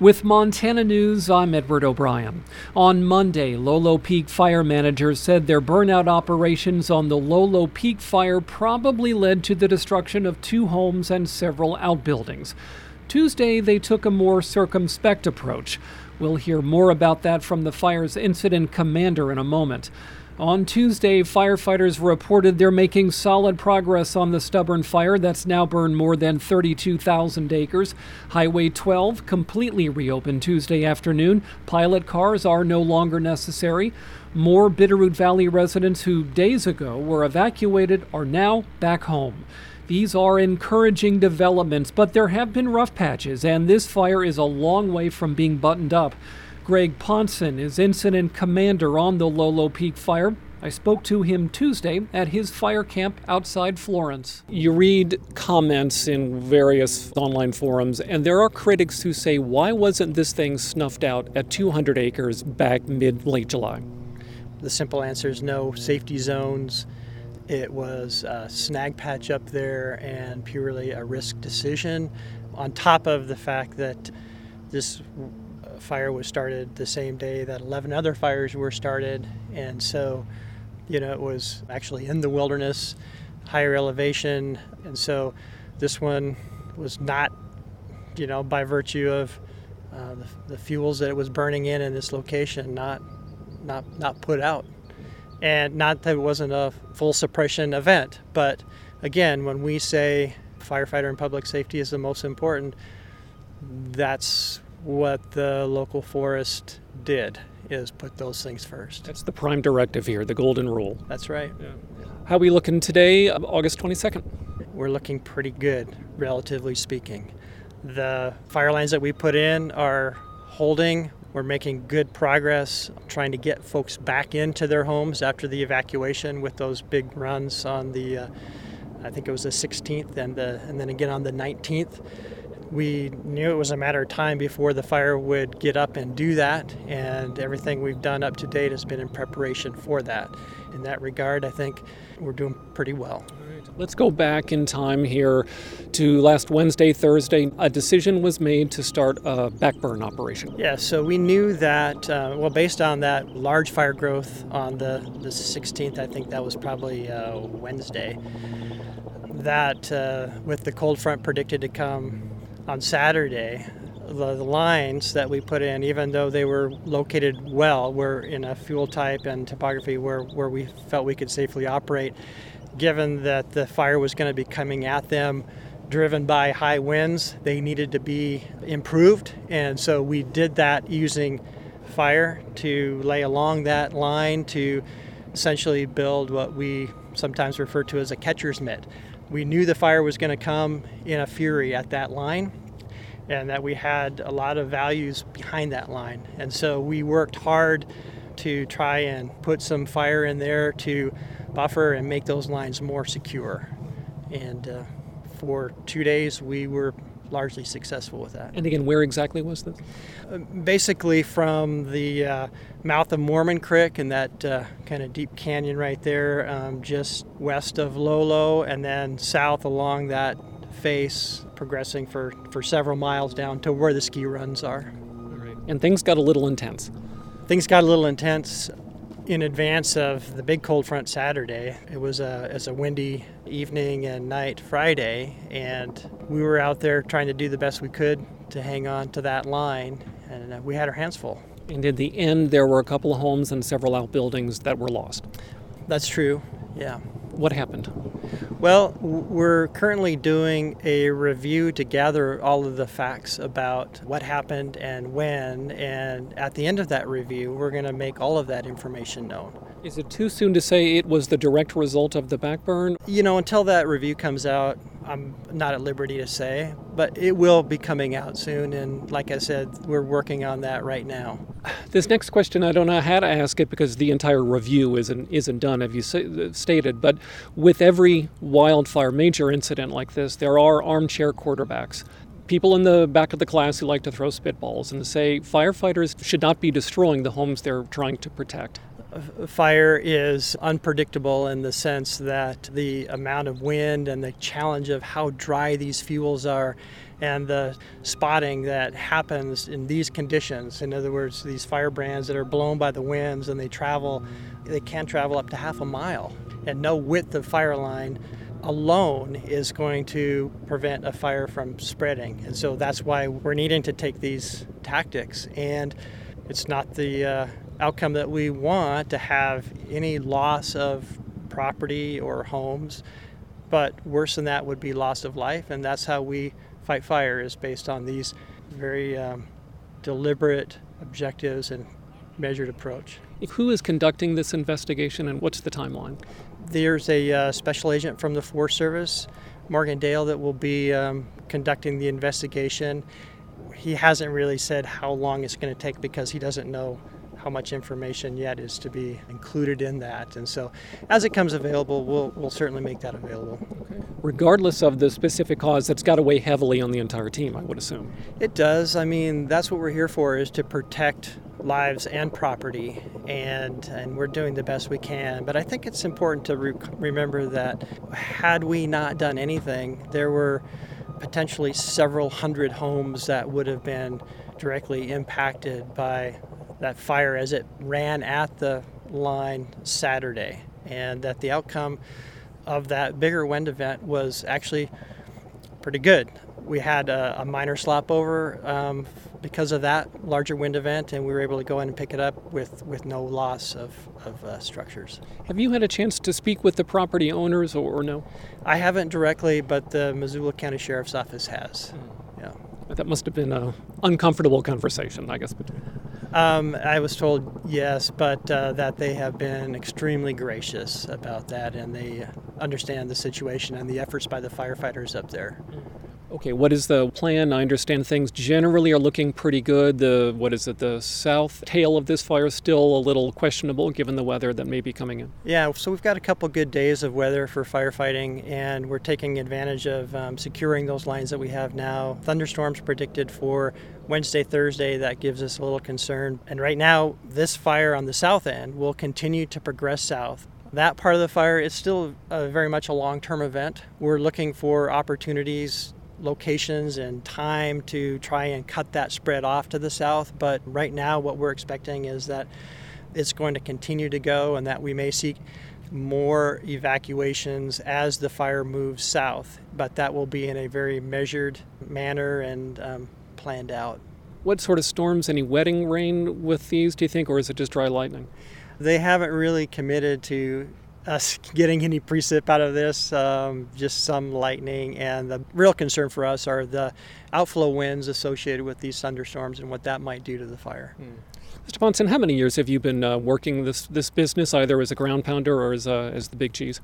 With Montana News, I'm Edward O'Brien. On Monday, Lolo Peak fire managers said their burnout operations on the Lolo Peak fire probably led to the destruction of 2 homes and several outbuildings. Tuesday, they took a more circumspect approach. We'll hear more about that from the fire's incident commander in a moment. On Tuesday, firefighters reported they're making solid progress on the stubborn fire that's now burned more than 32,000 acres. Highway 12 completely reopened Tuesday afternoon. Pilot cars are no longer necessary. More Bitterroot Valley residents who days ago were evacuated are now back home. These are encouraging developments, but there have been rough patches, and this fire is a long way from being buttoned up. Greg Ponson is incident commander on the Lolo Peak fire. I spoke to him Tuesday at his fire camp outside Florence. You read comments in various online forums, and there are critics who say, why wasn't this thing snuffed out at 200 acres back mid-late July? The simple answer is no safety zones. It was a snag patch up there and purely a risk decision, on top of the fact that this fire was started the same day that 11 other fires were started. And so, it was actually in the wilderness, higher elevation. And so this one was not, by virtue of the fuels that it was burning in this location, not put out. And not that it wasn't a full suppression event, but again, when we say firefighter and public safety is the most important, that's what the local forest did, is put those things first. That's the prime directive here, the golden rule. That's right. Yeah. How are we looking today, August 22nd? We're looking pretty good, relatively speaking. The fire lines that we put in are holding. We're making good progress trying to get folks back into their homes after the evacuation with those big runs on the, I think it was the 16th and then again on the 19th. We knew it was a matter of time before the fire would get up and do that, and everything we've done up to date has been in preparation for that. In that regard, I think we're doing pretty well. Let's go back in time here to last Wednesday, Thursday. A decision was made to start a backburn operation. Yeah, so we knew that, based on that large fire growth on the 16th, I think that was probably Wednesday, that with the cold front predicted to come on Saturday, the lines that we put in, even though they were located well, were in a fuel type and topography where we felt we could safely operate. Given that the fire was going to be coming at them driven by high winds, they needed to be improved. And so we did that using fire to lay along that line to essentially build what we sometimes refer to as a catcher's mitt. We knew the fire was going to come in a fury at that line, and that we had a lot of values behind that line. And so we worked hard to try and put some fire in there to buffer and make those lines more secure. And for 2 days, we were largely successful with that. And again, where exactly was this? Basically from the mouth of Mormon Creek and that kind of deep canyon right there, just west of Lolo, and then south along that face, progressing for several miles down to where the ski runs are. All right. And things got a little intense. Things got a little intense in advance of the big cold front Saturday. It was a windy evening and night Friday, and we were out there trying to do the best we could to hang on to that line, and we had our hands full. And in the end, there were a couple of homes and several outbuildings that were lost. That's true, yeah. What happened? Well, we're currently doing a review to gather all of the facts about what happened and when, and at the end of that review, we're going to make all of that information known. Is it too soon to say it was the direct result of the backburn? Until that review comes out, I'm not at liberty to say, but it will be coming out soon, and like I said, we're working on that right now. This next question, I don't know how to ask it because the entire review isn't done, as you stated, but with every wildfire major incident like this, there are armchair quarterbacks. People in the back of the class who like to throw spitballs and say firefighters should not be destroying the homes they're trying to protect. Fire is unpredictable in the sense that the amount of wind and the challenge of how dry these fuels are and the spotting that happens in these conditions. In other words, these firebrands that are blown by the winds and they can travel up to half a mile. And no width of fire line alone is going to prevent a fire from spreading. And so that's why we're needing to take these tactics. And it's not the outcome that we want to have any loss of property or homes, but worse than that would be loss of life. And that's how we fight fire, is based on these very deliberate objectives and measured approach. Who is conducting this investigation, and what's the timeline? There's a special agent from the Forest Service, Morgan Dale, that will be conducting the investigation. He hasn't really said how long it's going to take because he doesn't know how much information yet is to be included in that. And so as it comes available, we'll certainly make that available. Okay. Regardless of the specific cause, that's got to weigh heavily on the entire team, I would assume. It does. I mean, that's what we're here for, is to protect lives and property, and we're doing the best we can. But I think it's important to remember that had we not done anything, there were potentially several hundred homes that would have been directly impacted by that fire as it ran at the line Saturday, and that the outcome of that bigger wind event was actually pretty good. We had a minor slop over because of that larger wind event, and we were able to go in and pick it up with no loss of structures. Have you had a chance to speak with the property owners or no? I haven't directly, but the Missoula County Sheriff's Office has. Yeah. That must have been an uncomfortable conversation, I guess. I was told yes, but that they have been extremely gracious about that, and they understand the situation and the efforts by the firefighters up there. Okay, what is the plan? I understand things generally are looking pretty good. The south tail of this fire is still a little questionable given the weather that may be coming in. Yeah, so we've got a couple good days of weather for firefighting, and we're taking advantage of securing those lines that we have now. Thunderstorms predicted for Wednesday, Thursday. That gives us a little concern. And right now, this fire on the south end will continue to progress south. That part of the fire is still very much a long-term event. We're looking for opportunities, locations, and time to try and cut that spread off to the south. But right now what we're expecting is that it's going to continue to go, and that we may see more evacuations as the fire moves south. But that will be in a very measured manner and planned out. What sort of storms, any wetting rain with these, do you think, or is it just dry lightning? They haven't really committed to us getting any precip out of this, just some lightning. And the real concern for us are the outflow winds associated with these thunderstorms and what that might do to the fire. Mr. Ponson, how many years have you been working this business, either as a ground pounder or as the big cheese?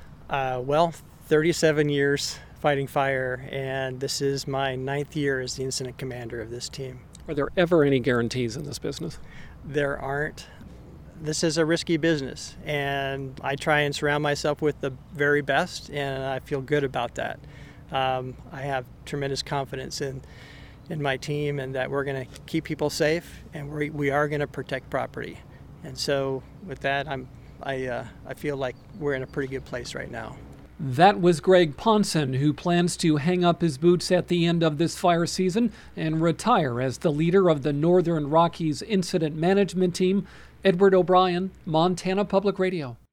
37 years fighting fire, and this is my 9th year as the incident commander of this team. Are there ever any guarantees in this business? There aren't. This is a risky business, and I try and surround myself with the very best, and I feel good about that. I have tremendous confidence in my team, and that we're going to keep people safe, and we are going to protect property. And so with that, I feel like we're in a pretty good place right now. That was Greg Ponson, who plans to hang up his boots at the end of this fire season and retire as the leader of the Northern Rockies Incident Management Team. Edward O'Brien, Montana Public Radio.